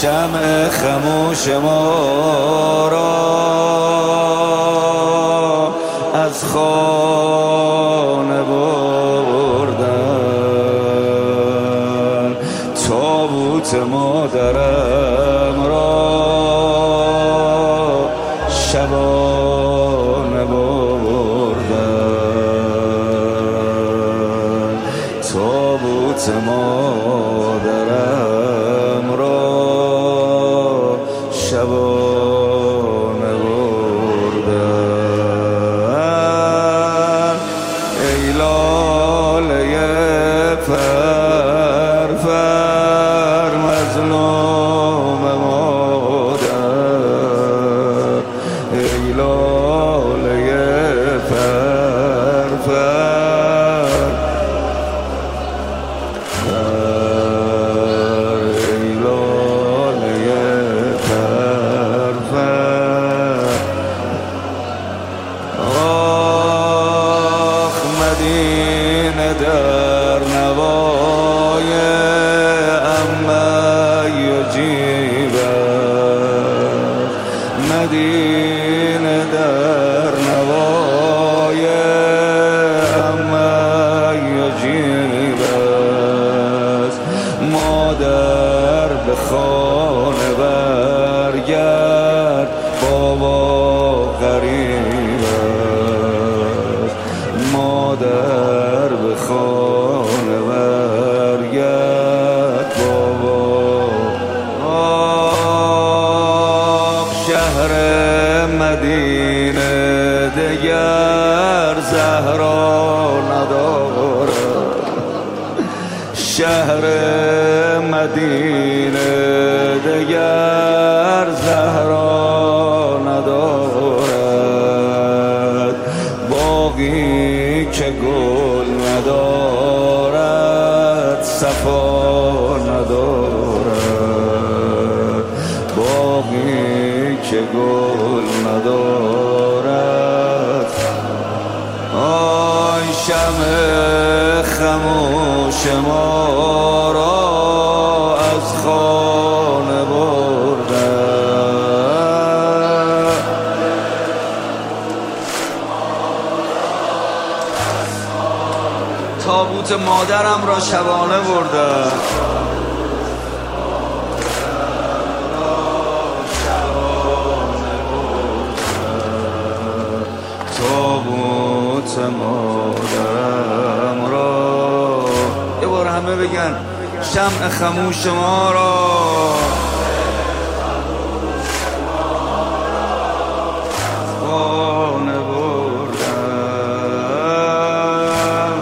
شمع خموش ما را از خانه بردن، تابوت مادرم را شبانه بردن، تابوت مادرم را شبانه بردن. ای لاله فرفر مظلوم مادر، ای لاله فرفر، ای لاله فرفر. آخ مدینه در نوای عمه یجیبد، مدینه در نوای عمه یجیبد. مادر به خانه برگرد، بابا غریب است. مادر به خانه برگرد، بابا. آه شهر مدینه دگر زهرا ندارد، شهر مدینه دگر زهرا ندارد. باغی که گل ندارد صفا ندارد، باغی که گل ندارد. آی شمع خموش ما را از خانه بردن، تابوت مادرم را شبانه بردن. تابوت مادرم را، یه بار همه بگن شمع خموش ما را خانه بردن.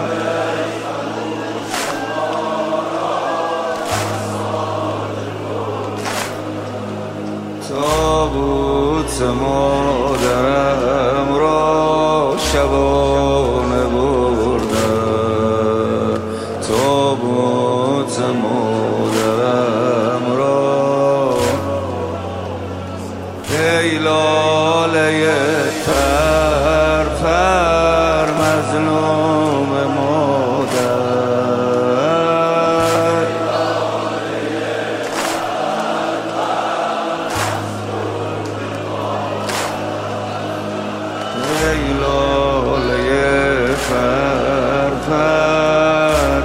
تابوت مادرم را شبانه بردن، تابوت مادرم را. ای لاله فرفر مظلوم مادر، ای لاله فرفر.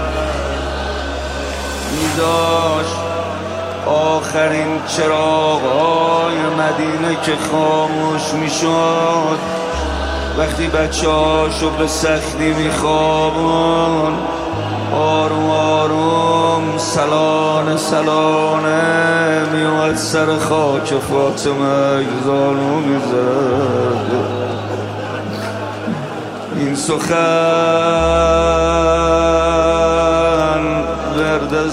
می‌داشت آخرین چراغ‌های مدینه که خاموش می‌شد، وقتی بچه‌هاشو به سختی می‌خوابون، آروم آروم سلانه سلانه میومد سر خاک فاطمه زانو می‌زد. این سخن ورد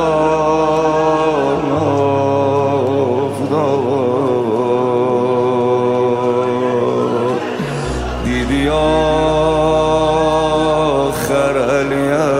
زبان افتاد، دیدی آخر علی